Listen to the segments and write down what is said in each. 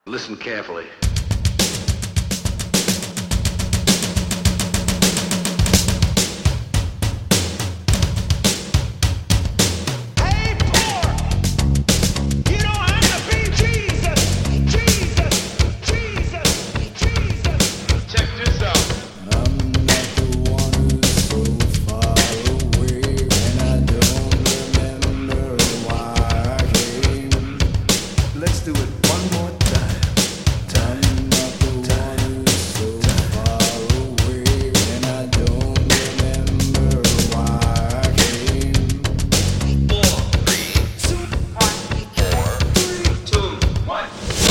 Listen carefully. Let's do it one more time. Time not the one who's so far away, and I don't remember why I came. 4, 3, 2, 1.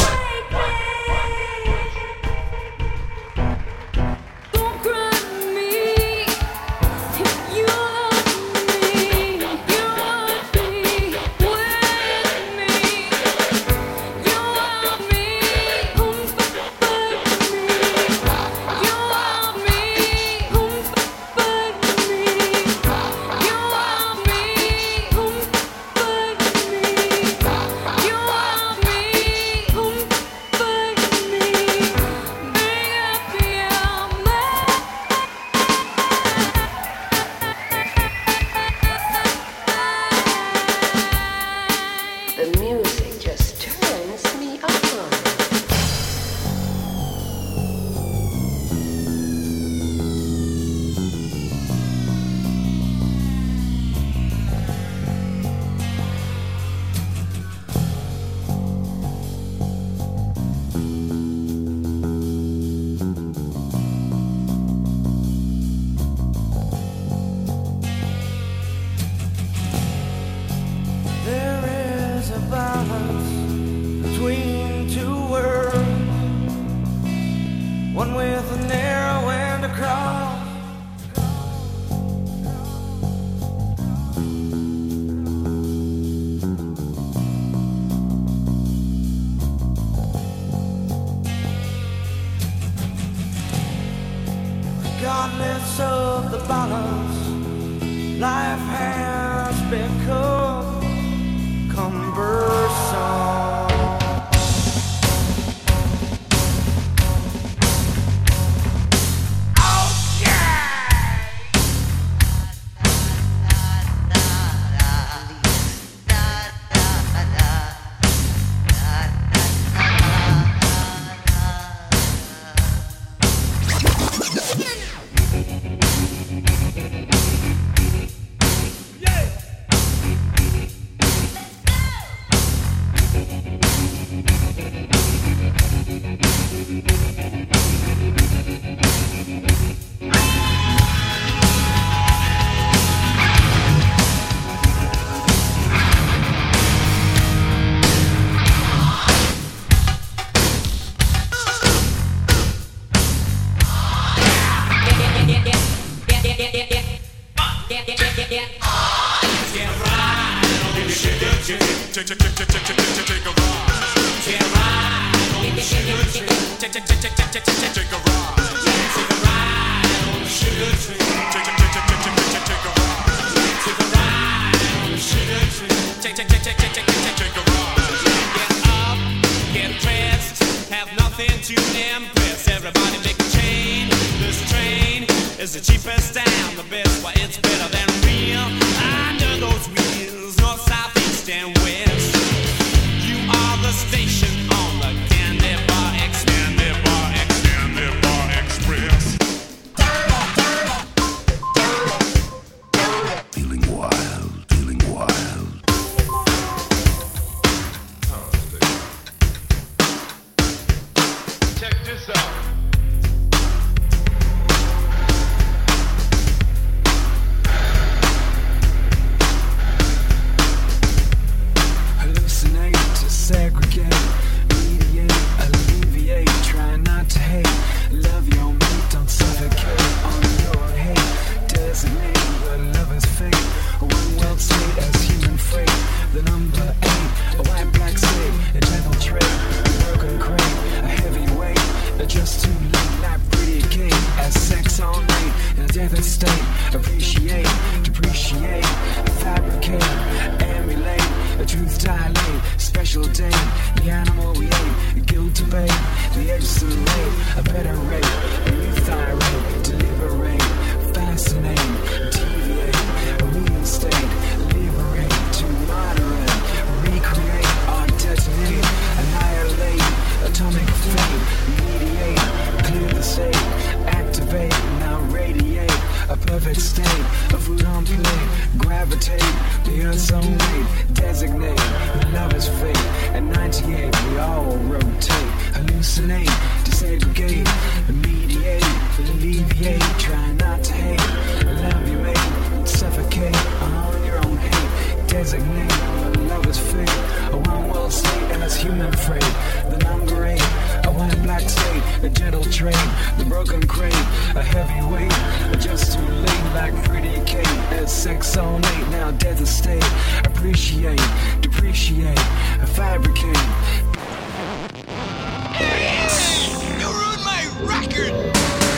Don't cry to me if you love me. You would be with me. You love me, but me. You love me, but me. You love me, but me. You love me, but me. Bring up your The music just turns me on. There is a balance between two worlds, one with a narrow and a cross. Regardless of the balance, life has become cumbersome. Is the cheapest and the best, why it's better than real. Under those wheels, north, south, east, and west. You are the station on the Candy Bar Express. Feeling wild, feeling wild. Check this out. Hallucinate to segregate, mediate, alleviate, try not to hate. Love your mate, don't suffocate on your hate. Designate what love is fate. A one world state as human freight. The number 8, a white black state, a gentle trait, a broken crate, a heavy weight, a just anticipate the edges of late, a better rate, a youth irate, deliberate, fascinate, deviate, reinstate, liberate, to moderate, recreate, or detonate, annihilate, atomic fate, mediate, clear the state, activate, now radiate, a perfect state, a food on plate, gravitate, the earth's own weight, designate, love is fate, at 98 we all rotate, hallucinate, desegregate, mediate, alleviate, try not to hate, love you mate, suffocate, on your own hate, designate, love is fate, a one world state and it's human freight, the number 8, a white black state, a gentle train, the broken crate, a heavyweight, just too late like pretty Kate, as sex all night, now death estate, appreciate, depreciate, fabricate. You ruined my record!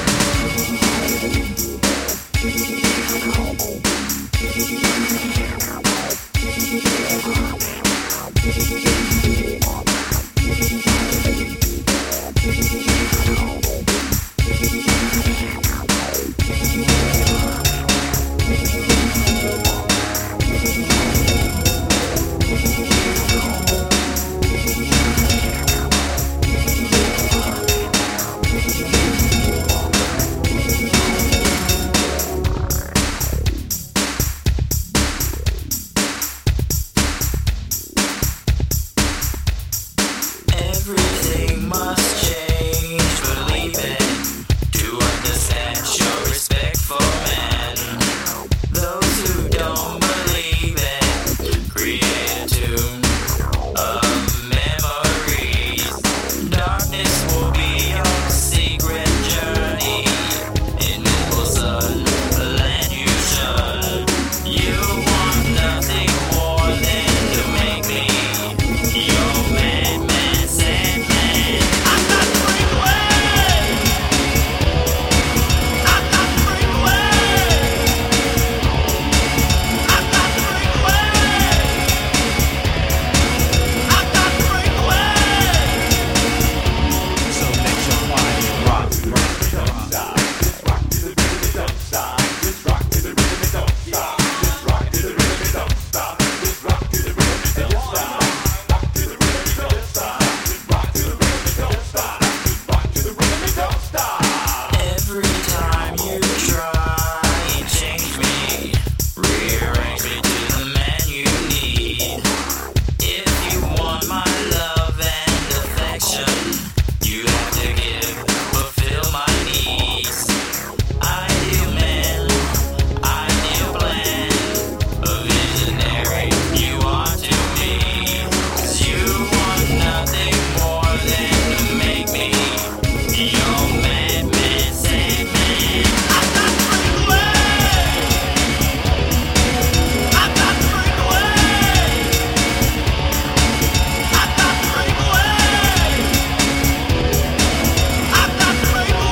Everything must change, believe it, to understand, show respect for man. Those who don't believe it, create a tune of memories. Darkness will be your secret journey. Invisible sun, land you shun. You want nothing more than to make me your madman, Sandman. I'm not the breakaway. I'm not the breakaway. I'm not the breakaway. I'm not the breakaway. So let your body rock, don't stop. Just rock to the rhythm and don't stop. Just rock to the rhythm and don't stop. Just rock to the rhythm and don't stop. Just rock to the rhythm and don't stop. Rock to the rhythm and don't stop. Just rock to the rhythm and don't stop. Just rock to the rhythm and don't stop. Every time you try and change me, rearrange me to the man you need. If you want my love and affection, you have to give, fulfill my needs. Ideal man, ideal plan, a visionary you are to me. 'Cause you want nothing more than to make me your madman, Sandman. I'm not the breakaway. I'm not the breakaway. I'm not the breakaway. I'm not the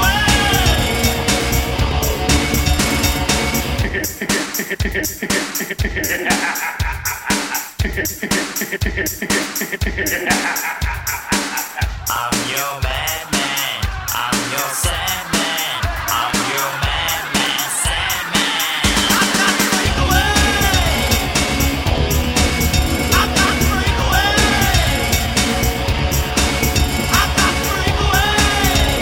I'm your madman. I'm your Sandman. I'm your madman, Sandman. I'm not the breakaway. I'm not the breakaway. I'm not the breakaway.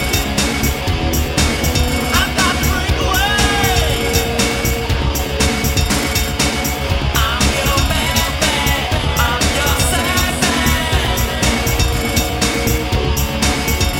I'm not the breakaway. I'm your madman. I'm your Sandman.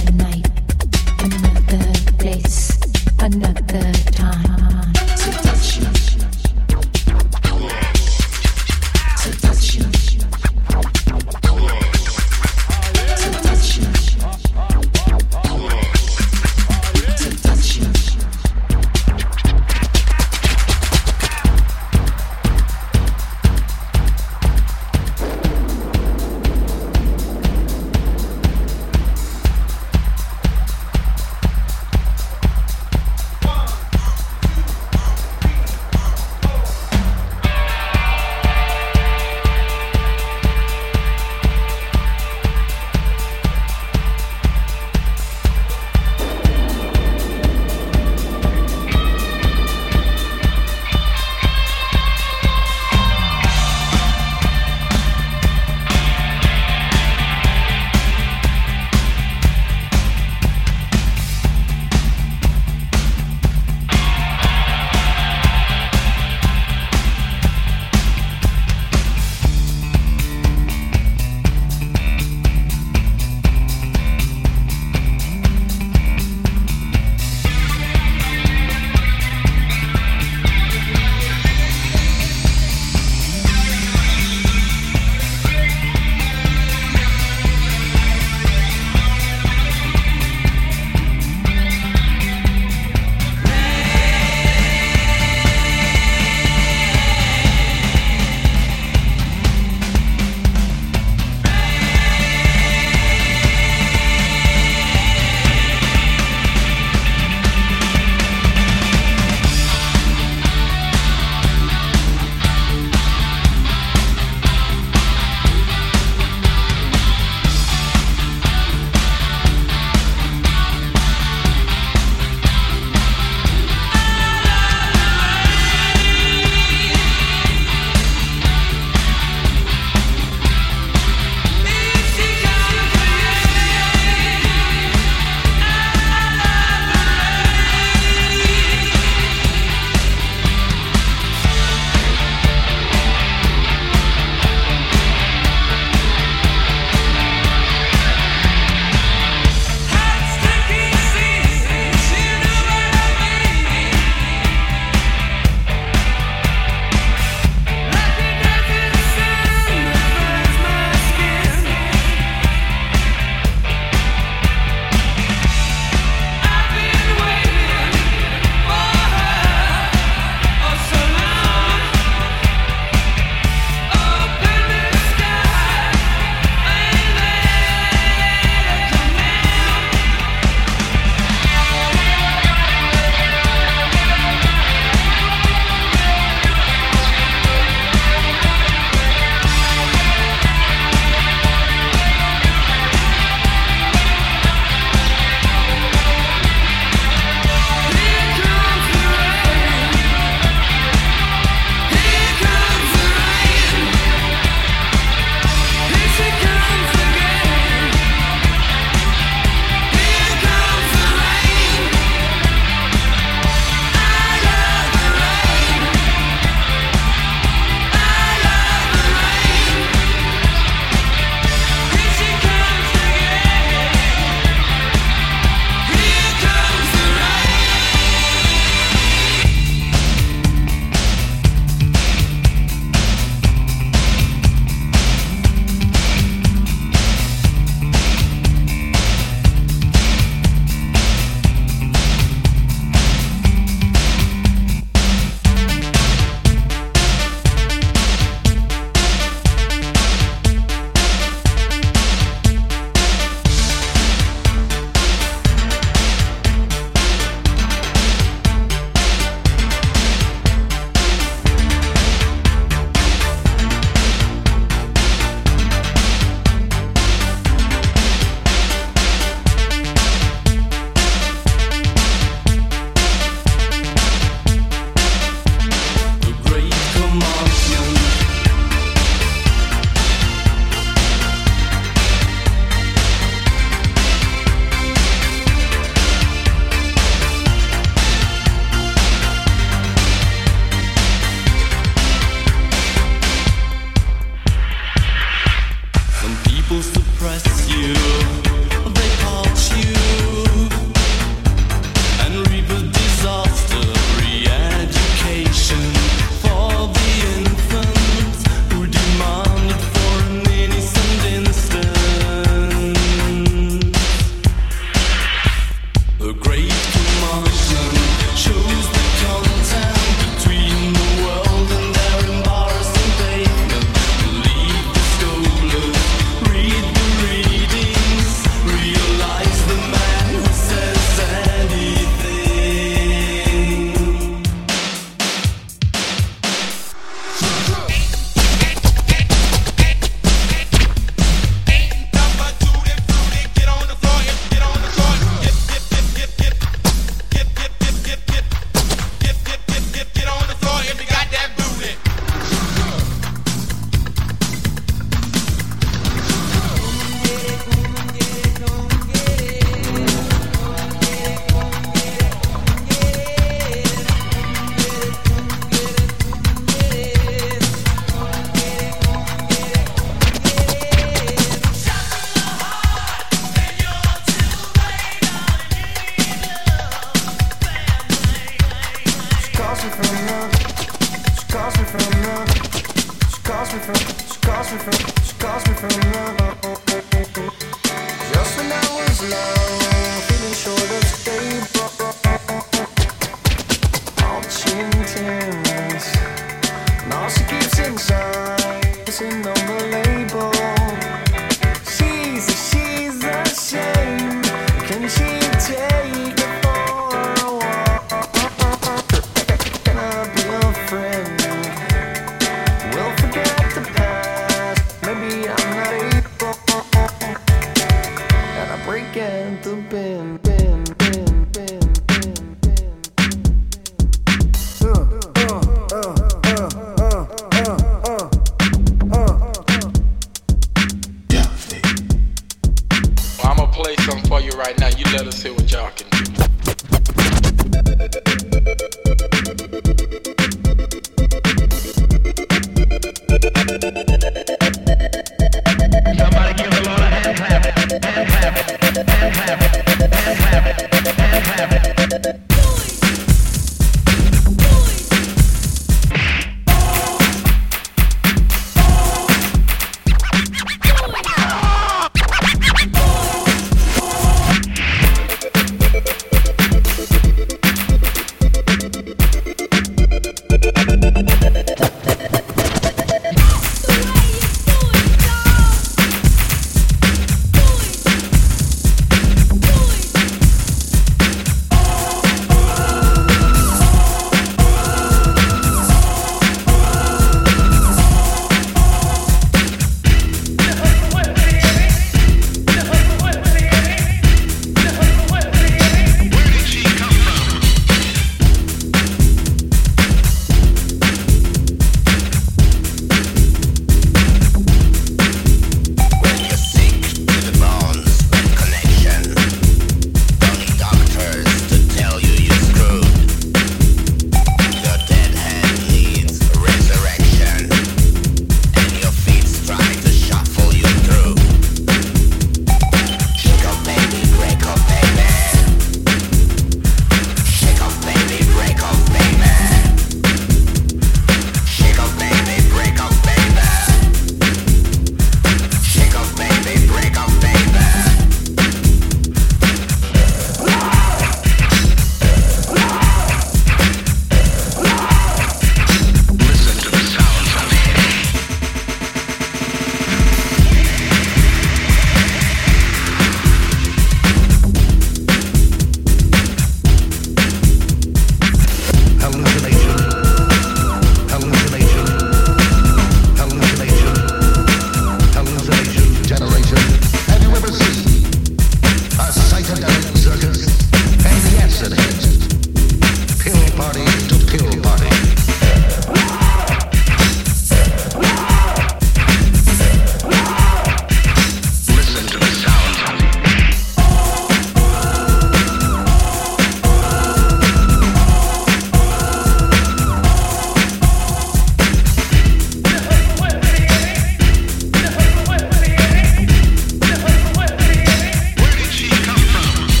Where did she come from?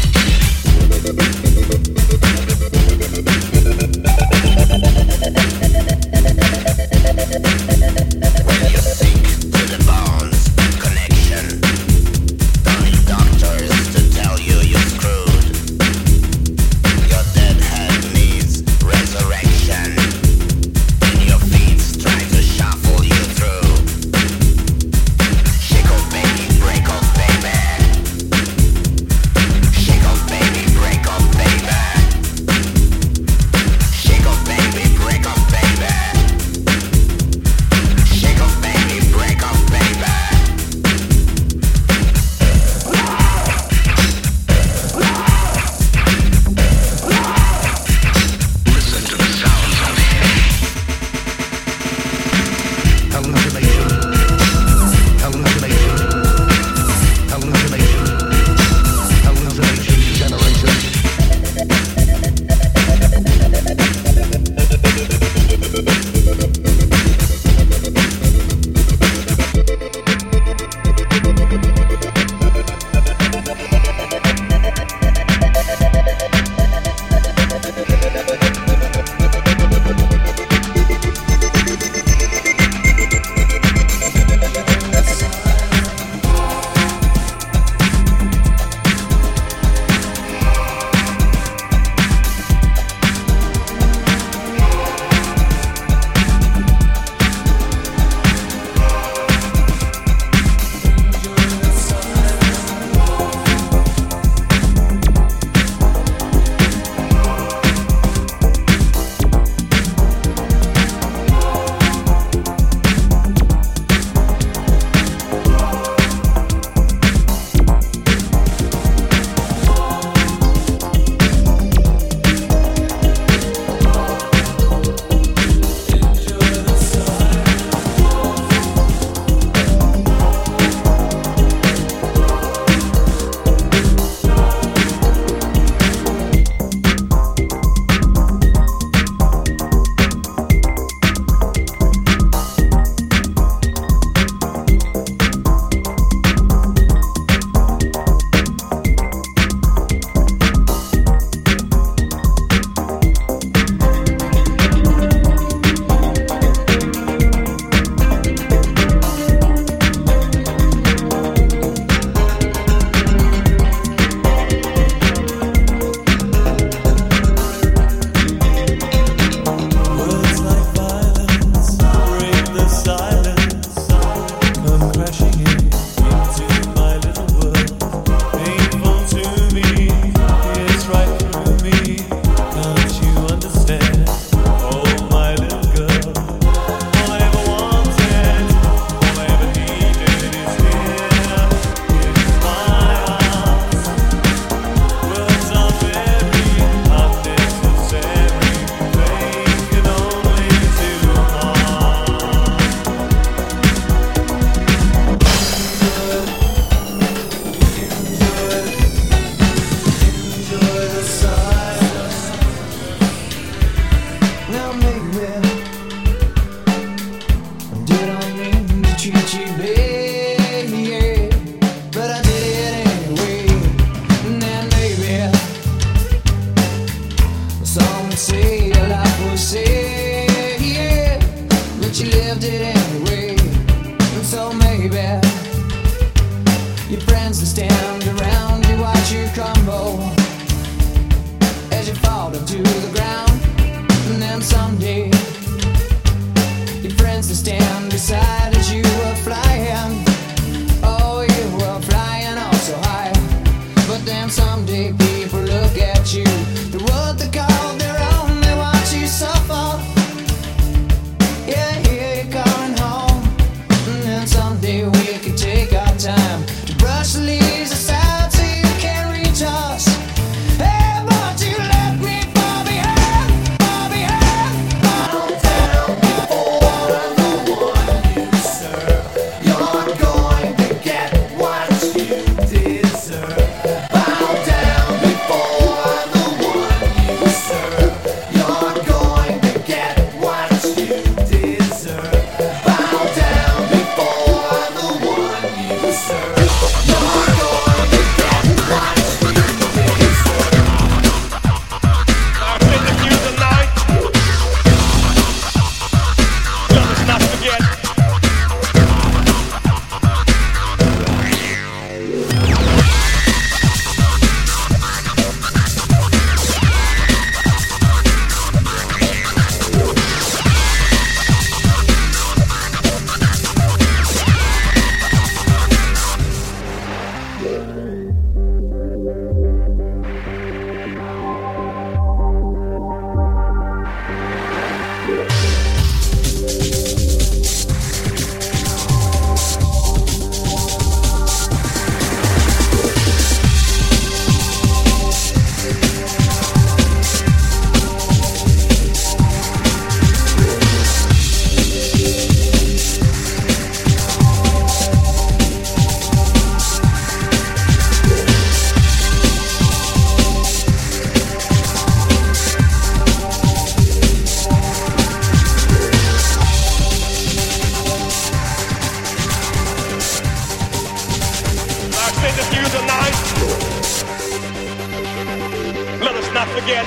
not forget.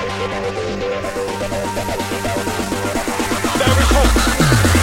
There is hope.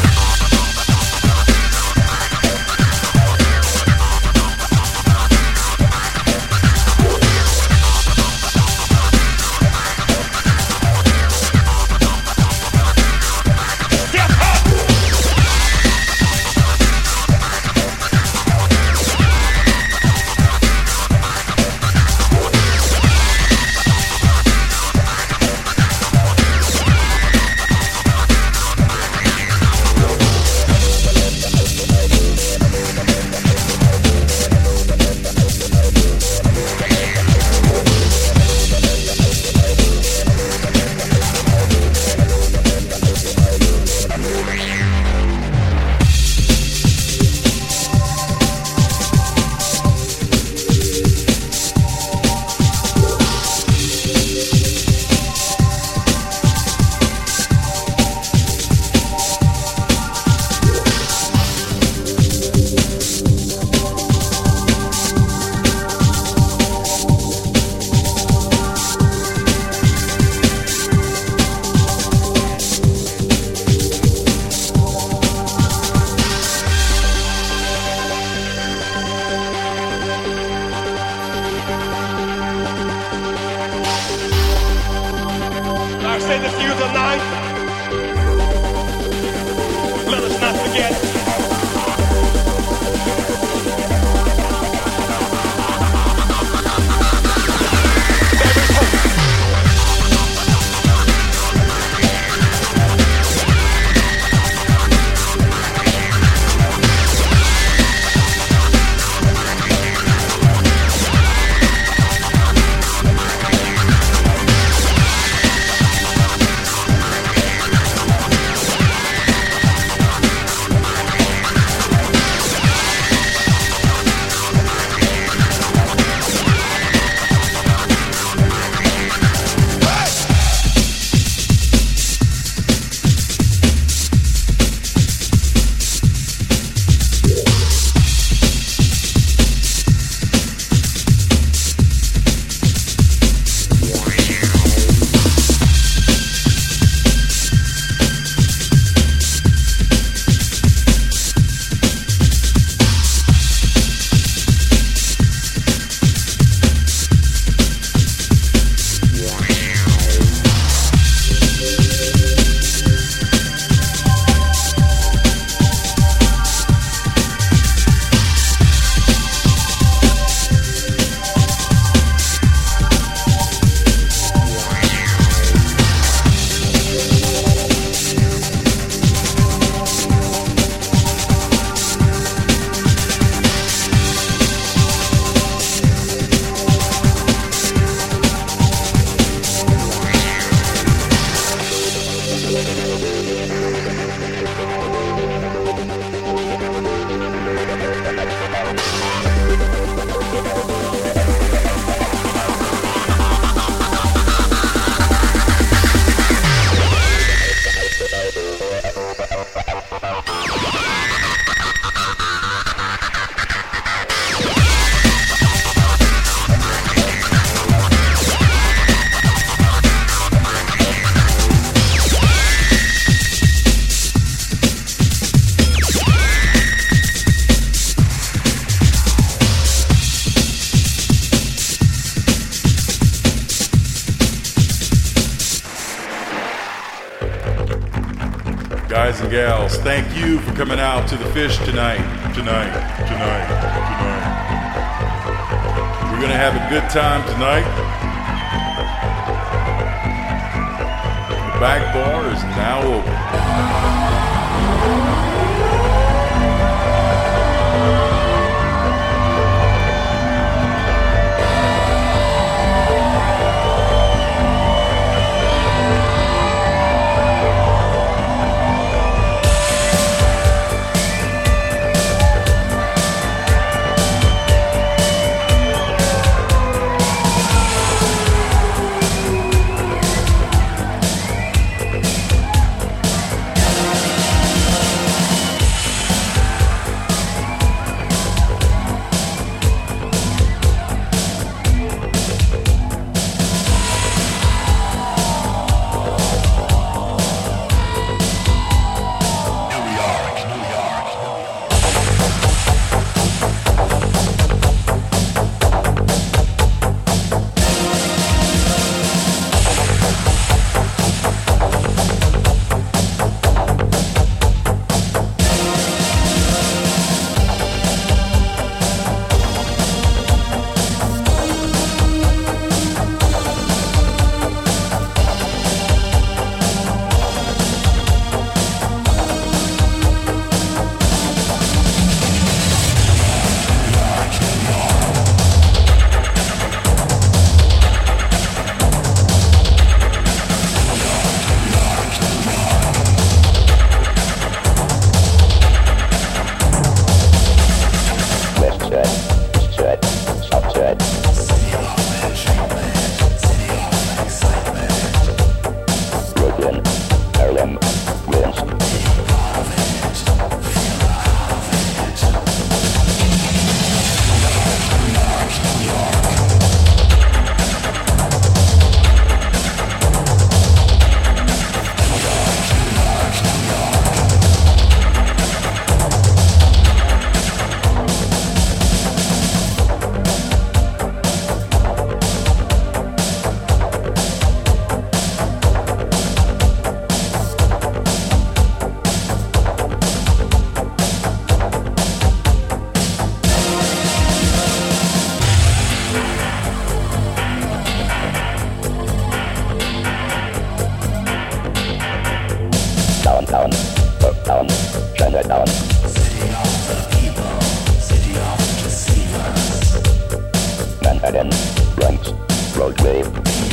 Guys and gals, thank you for coming out to the Fish tonight. We're gonna have a good time tonight. The back bar is now open. right now. Manhattan, Bronx, Broadway.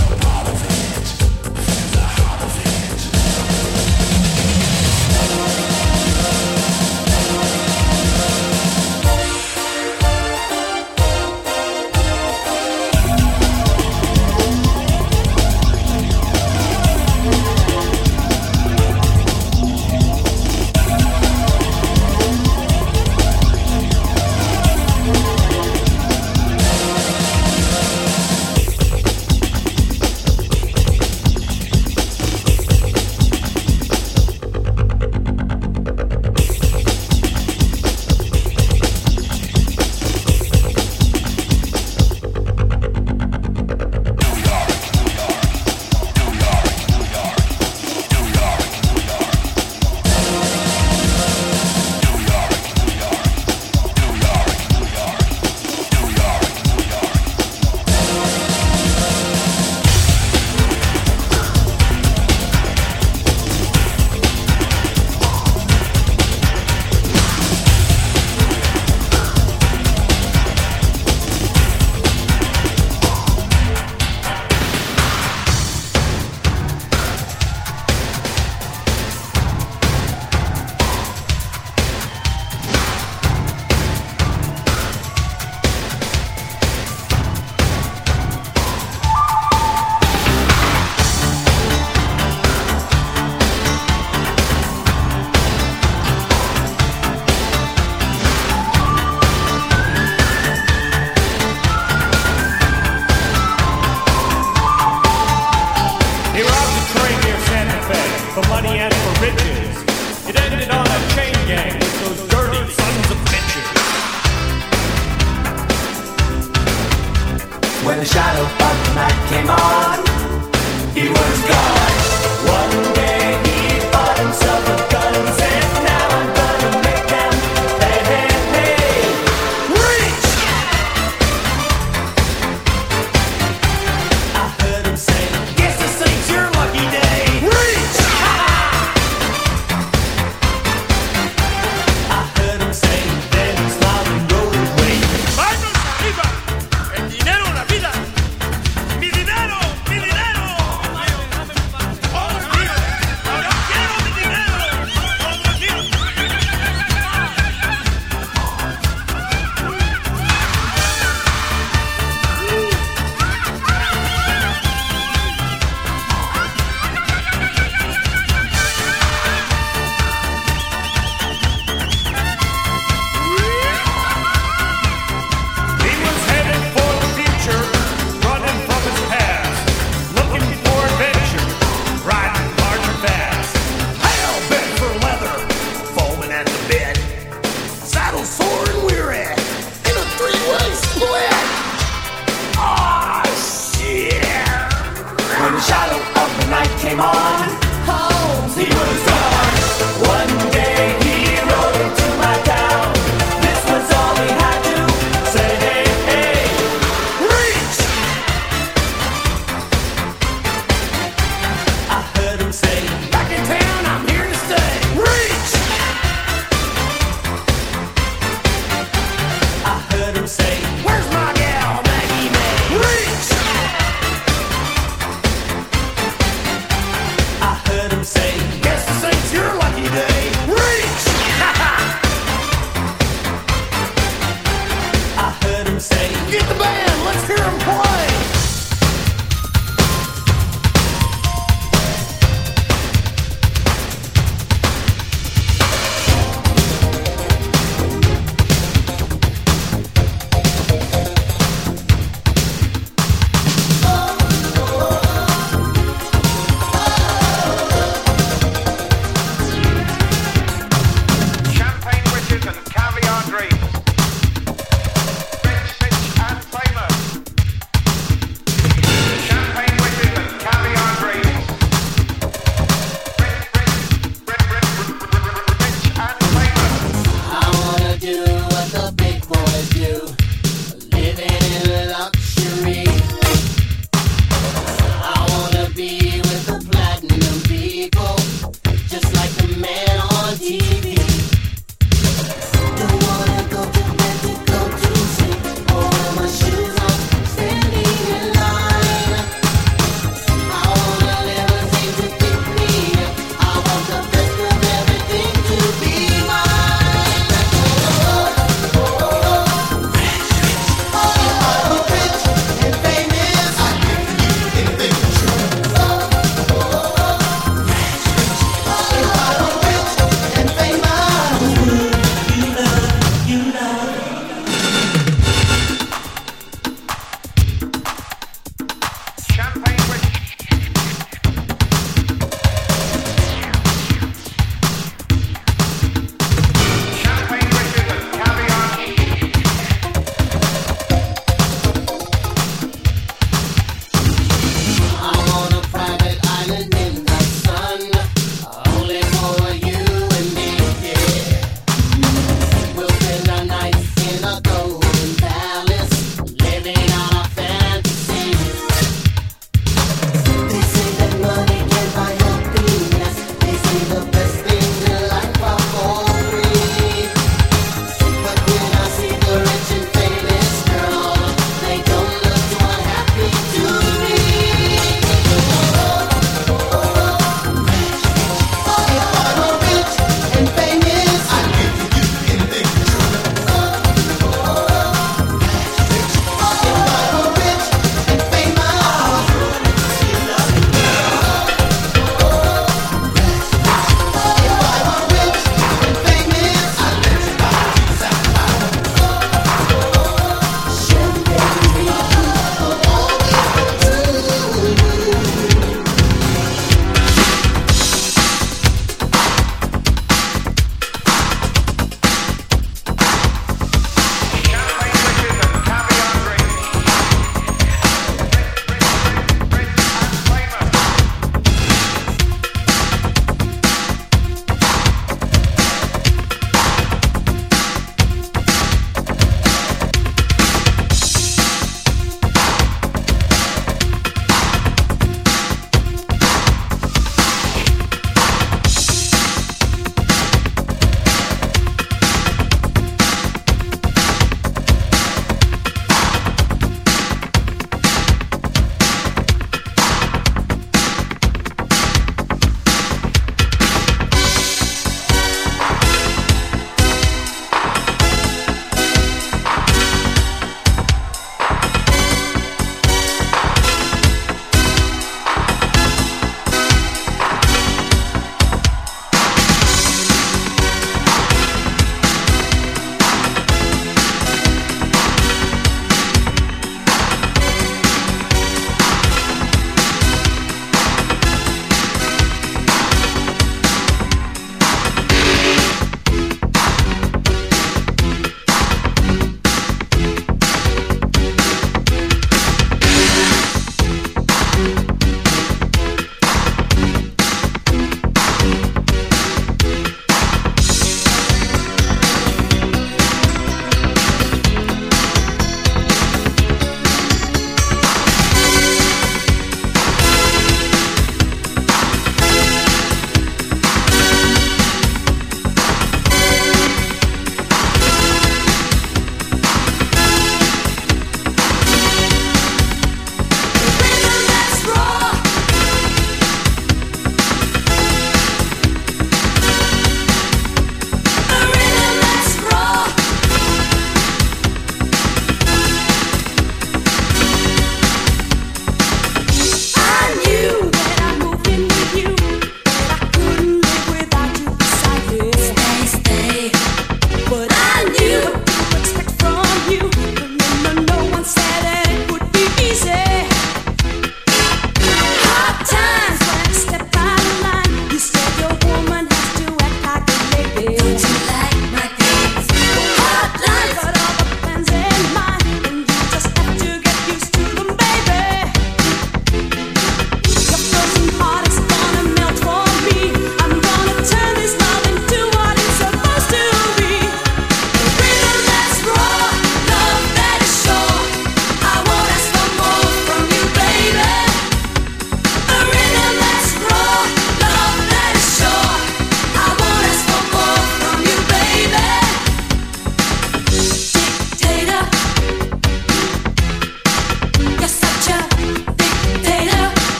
for money and for riches. It ended on a chain gang with those dirty sons of bitches. When the shadow of the night came on, he was gone. One day he bought himself a gun and said, now I'm gonna make them hey, hey, hey. Reach! I heard him say, guess this ain't your lucky day. Reach! I heard him say, then he smiled and rode away. ¡Manos arriba! ¡El dinero, la vida! ¡Mi dinero!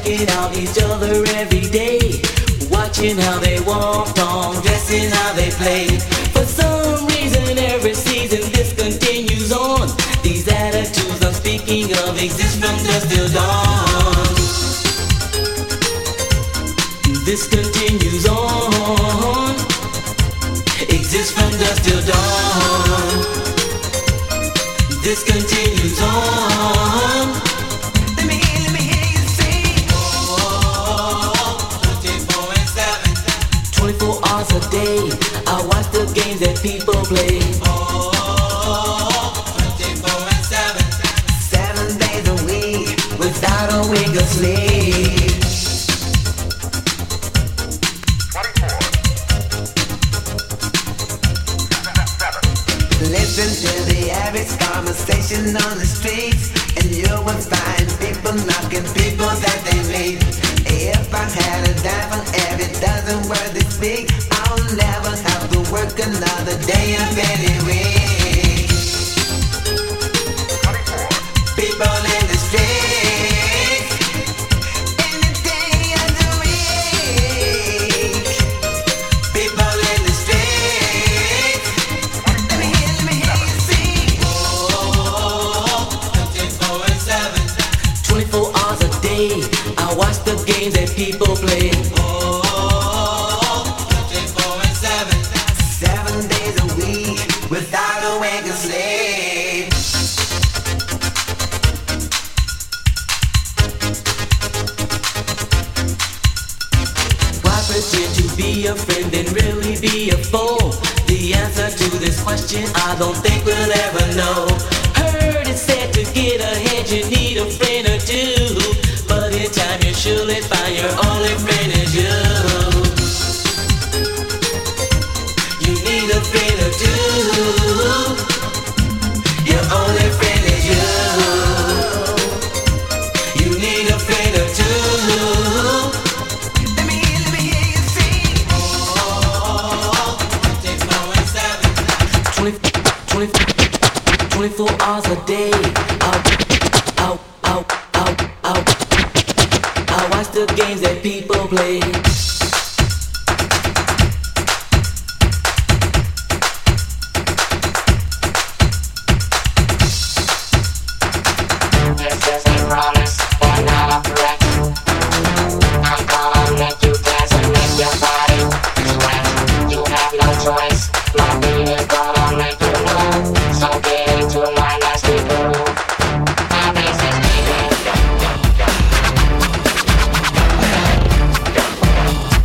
checking out each other every day, watching how they walk on, dressing how they play. For some reason, every season this continues on. These attitudes I'm speaking of exist from dusk till dawn. This continues on, exists from dusk till dawn. This continues on. Let me hear you sing. 24 hours a day, I watch the games that people play. 7 days a week, without a wink of sleep. Listen to the average conversation on the streets, and you will find people knocking people that they meet. If I had a dime for every dozen words they speak, I'll never have to work another day of any week. People in the streets, any day of the week. People in the streets. Let me hear you sing. 24 hours a day, I watch the games that people play. 7 days a week, without a wink of sleep. Why pretend to be a friend and really be a foe? The answer to this question I don't think we'll ever know. Heard it said to get ahead you need a friend or two, but in time you surely find your only friend is you. You need a friend or two, your only friend is you. You need a friend or two. Let me hear you sing. 24 hours a day, I watch the games that people play. This is a promise, but not a threat. I'm gonna make you dance and make your body sweat. You have no choice, my beat is gonna make you move. So get into my nasty groove. My bass is beating.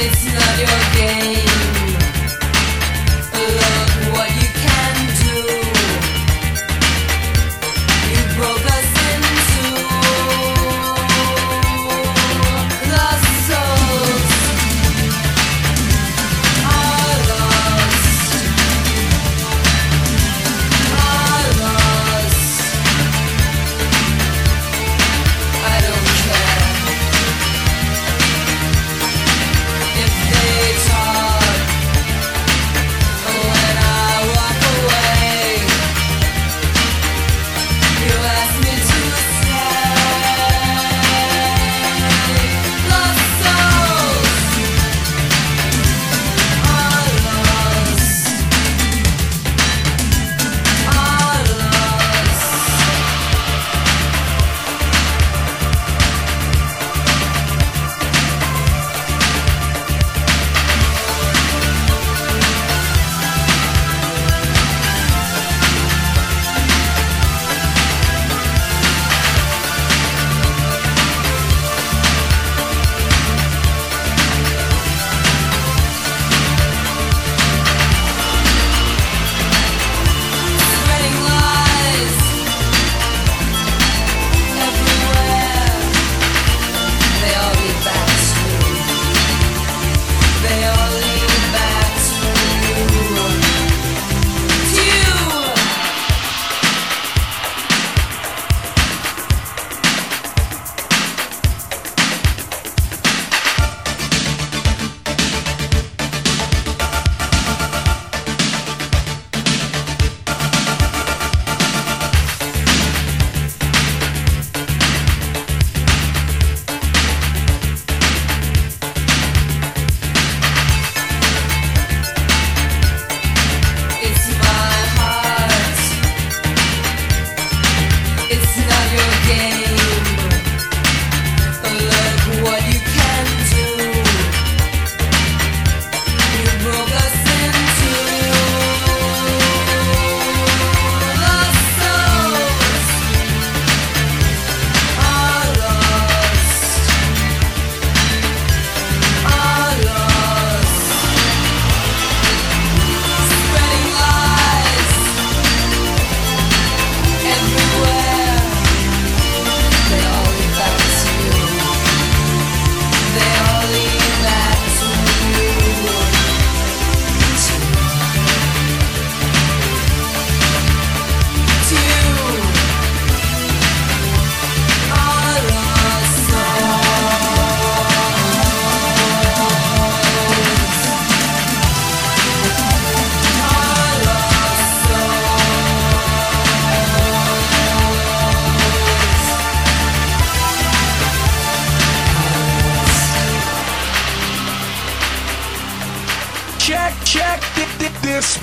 this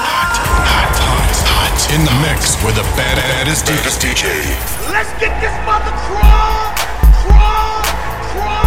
hot in the mix with the baddest DJ. Let's get this mother crawl.